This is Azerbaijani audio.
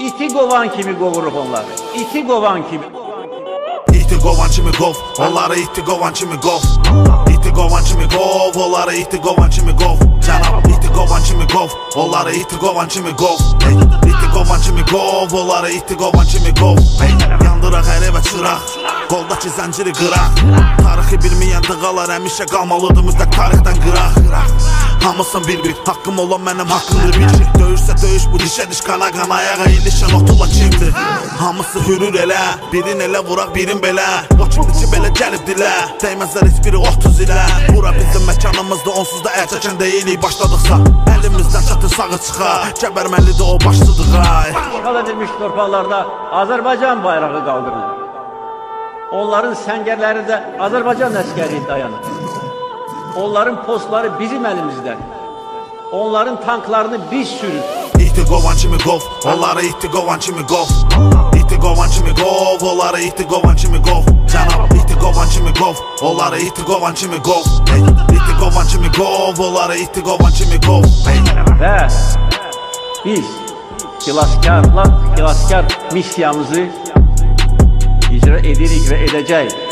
İti qovan kimi qovuruq onları. İti qovan kimi. İti qovan kimi qov, onları iti qovan kimi qov. İti qovan kimi qov, onları iti qovan kimi qov. Cənab, iti qovan kimi qov, onları iti qovan kimi qov. İti qovan kimi qov, onları iti qovan kimi qov. Yandıraq hər evə çıraq, qoldakı zənciri qıraq. Tarixi bilməyən dığalar həmişə qalmalıdır müzdək tarixdən qıraq. Hamısın bir-bir, haqqım olan mənim haqqımdır bil ki. Döyüşsə döyüş bu dişə diş qana qana ayağa ilişən otulla kimdir? Hamısı hürür elə, birin elə vuraq birin belə. O kimdir ki belə gəlib dilə, dəyməzlər heç biri 30 ilə. Bura bizim məkanımızda onsuz da əl çəkən deyilik başladıqsa. Əlimizdən çatır sağı çıxa, gəbərməlidir o başlıdığa. İşğal edilmiş torpaqlarda Azərbaycan bayrağı qaldırılır. Onların səngərləri də Azərbaycan əskəri dayanır. Onların postları bizim əlimizdə. Onların tanklarını biz sürür. İti qovan kimi qov, onları iti qovan kimi qov. İti qovan kimi qov, onları iti qovan kimi qov. Cənab, iti qovan kimi qov, onları iti qovan kimi qov. İti qovan kimi qov, onları iti qovan kimi qov. Və biz xilaskar missiyamızı icra edirik və edəcəyik.